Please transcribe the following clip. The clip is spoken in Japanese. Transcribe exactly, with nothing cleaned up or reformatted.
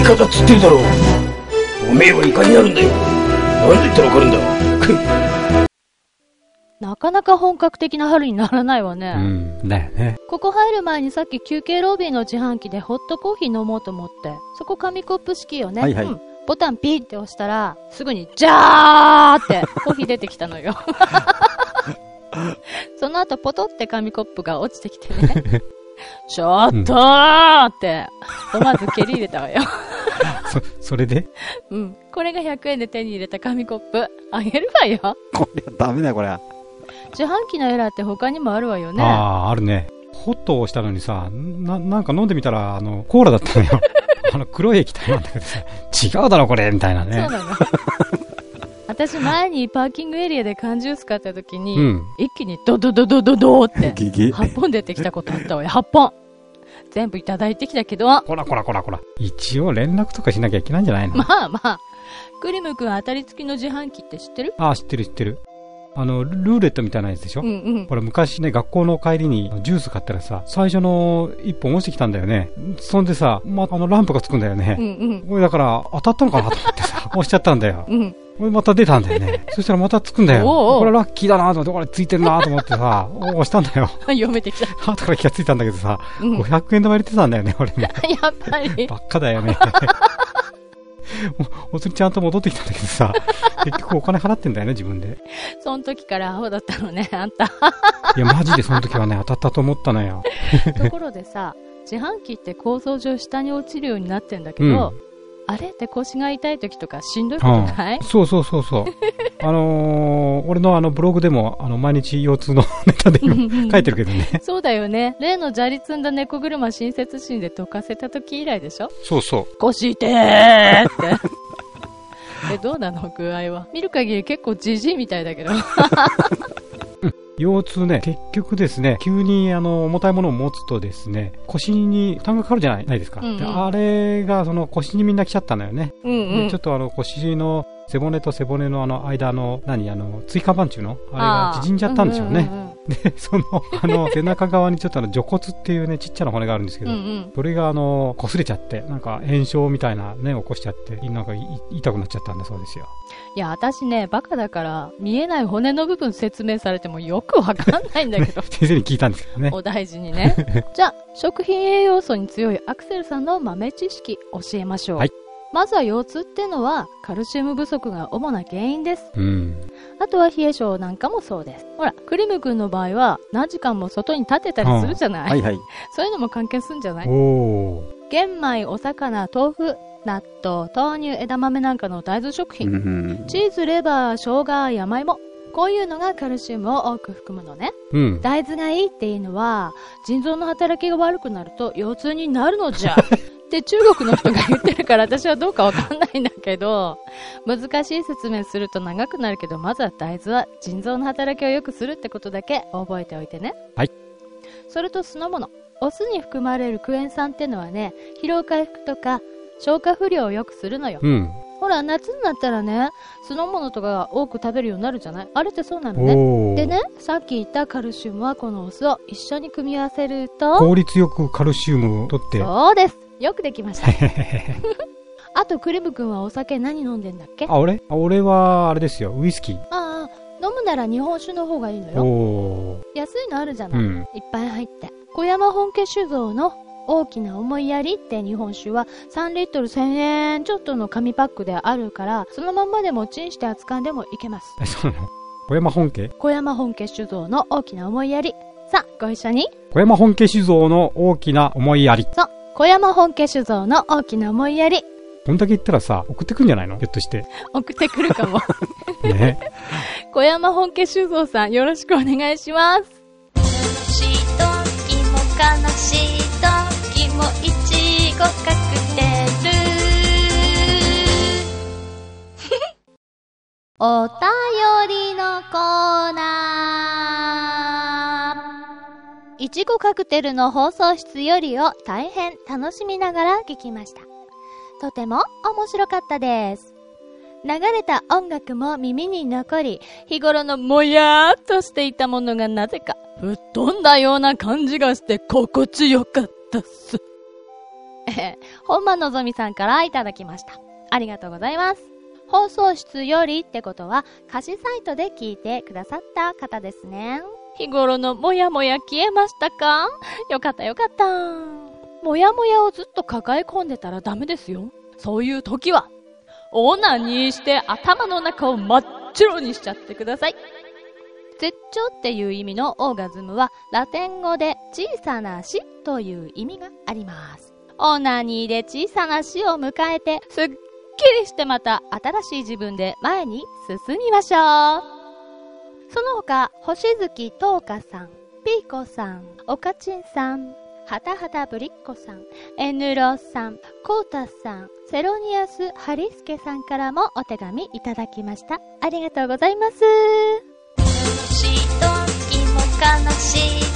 だっつってるだろ。おめえはイカになるんだよ。なんで言ったらわかるんだ。 なかなか本格的な春にならないわね。 うん、だよね。 ここ入る前にさっき休憩ロビーの自販機でホットコーヒー飲もうと思って、そこ紙コップ式よね。 はいはい。 うん、ボタンピーって押したら、すぐにジャーってコーヒー出てきたのよ。その後ポトって紙コップが落ちてきてね。ちょっとーって、思わず蹴り入れたわよ。 そ、それでうん。これがひゃくえんで手に入れた紙コップ。あげるわよ。 これはダメだよ、これは。 自販機のエラーって他にもあるわよね。 ああ、あるね。ホットを押したのにさ、な、なんか飲んでみたら、あの、コーラだったのよ。あの、黒い液体なんだけどさ、違うだろこれみたいなね。 そうなの。私前にパーキングエリアで缶ジュース買った時に、 うん、 一気にドドドドドドーってギギはっぽん出てきたことあったわよ。はっぽん全部いただいてきたけど、 こらこらこらこら、一応連絡とかしなきゃいけないんじゃないの。 まあまあ、クリム君当たり付きの自販機って知ってる？ ああ、知ってる知ってる。あのルーレットみたいなやつでしょ。うんうん。これ昔ね、学校の帰りにジュース買ったらさ、最初の一本落ちてきたんだよね。そんでさ、まあのランプがつくんだよね。うんうん。これだから当たったのかなと思ってさ、押しちゃったんだよ。うん。これまた出たんだよね。そしたらまたつくんだよ。おうおう、これラッキーだなと思って、これついてるなと思ってさ、押したんだよ。 読めてきた。 後から気がついたんだけどさ、うん、ごひゃくえん玉入れてたんだよね、俺も。やっぱり。 ばっかだよね。お釣りちゃんと戻ってきたんだけどさ、結局お金払ってんだよね、自分で。 その時からアホだったのね、あんた。 いや、マジでその時はね、当たったと思ったのよ。 ところでさ、自販機って構造上下に落ちるようになってんだけど、うん、あれって腰が痛い時とかしんどいことない？ うん、そうそうそうそう。あのー、俺のあのブログでも、あの、毎日腰痛のネタで書いてるけどね。 そうだよね。例の砂利積んだ猫車親切心で溶かせた時以来でしょ？ そうそう。 腰痛ーって。え、どうなの具合は。見る限り結構ジジイみたいだけど。 腰痛ね、結局ですね、急にあの重たいものを持つとですね、腰に負担がかかるじゃない、ないですか、うんうん、で。あれがその腰にみんな来ちゃったのよね。うんうん、でちょっとあの腰の背骨と背骨のあの間の何あの椎間板っていうのあれが縮んじゃったんでしょうね。うんうんうん、でそのあの背中側にちょっとあの除骨っていうねちっちゃな骨があるんですけど、うんうん、それがあの擦れちゃってなんか炎症みたいなね起こしちゃってなんか痛くなっちゃったんだそうですよ。 いや私ねバカだから見えない骨の部分説明されてもよくわかんないんだけど先生に聞いたんですけどね。 お大事にね。じゃあ食品栄養素に強いアクセルさんの豆知識教えましょう。はい、まずは腰痛っていうのはカルシウム不足が主な原因です。うん、あとは冷え性なんかもそうです。ほらクリム君の場合は何時間も外に立てたりするじゃない、うんはいはい、そういうのも関係するんじゃない？お玄米、お魚、豆腐、納豆、豆乳、枝豆なんかの大豆食品、うん、チーズ、レバー、生姜、山芋、こういうのがカルシウムを多く含むのね、うん、大豆がいいっていうのは腎臓の働きが悪くなると腰痛になるのじゃって中国の人が言ってるから私はどうかわかんないんだけど難しい説明すると長くなるけどまずは大豆は腎臓の働きを良くするってことだけ覚えておいてね。はい。それと酢の物、お酢に含まれるクエン酸ってのはね疲労回復とか消化不良を良くするのよ、うん、ほら夏になったらね酢の物とかが多く食べるようになるじゃない。あれってそうなのね。でねさっき言ったカルシウムはこのお酢を一緒に組み合わせると効率よくカルシウムを取って。 そうです、よくできましたあとクリム君はお酒何飲んでんだっけ？ あ俺あ俺はあれですよウイスキー。 ああ飲むなら日本酒の方がいいのよ。お安いのあるじゃない、うん、いっぱい入って小山本家酒造の大きな思いやりって日本酒はさんリットルせんえんちょっとの紙パックであるからそのまんまでもチンして扱んでもいけます。 えそうなの？小山本家小山本家酒造の大きな思いやり。さあご一緒に小山本家酒造の大きな思いやり。 そう小山本家酒造の大きな思いやり。 こんだけ言ったらさ送ってくんじゃないのひょっとして。 送ってくるかもね。小山本家酒造さんよろしくお願いします。 悲しい時も悲しい時もいちごカクテルお便りのコーナー。いちごカクテルの放送室よりを大変楽しみながら聞きました。とても面白かったです。流れた音楽も耳に残り、日頃のもやーっとしていたものがなぜか吹っ飛んだような感じがして心地よかったっす。 本間のぞみさんからいただきました。ありがとうございます。放送室よりってことは、歌詞サイトで聞いてくださった方ですね。日頃のもやもや消えましたか？よかったよかった。もやもやをずっと抱え込んでたらダメですよ。そういう時は、オナニーして頭の中を真っ白にしちゃってください。絶頂っていう意味のオーガズムは、ラテン語で小さな死という意味があります。オナニーで小さな死を迎えて、すっきりしてまた新しい自分で前に進みましょう。その他、星月東花さん、ピーコさん、おかちんさん、はたはたぶりっこさん、エヌロさん、コータさん、セロニアスハリスケさんからもお手紙いただきました。ありがとうございます。 楽しい時も悲しい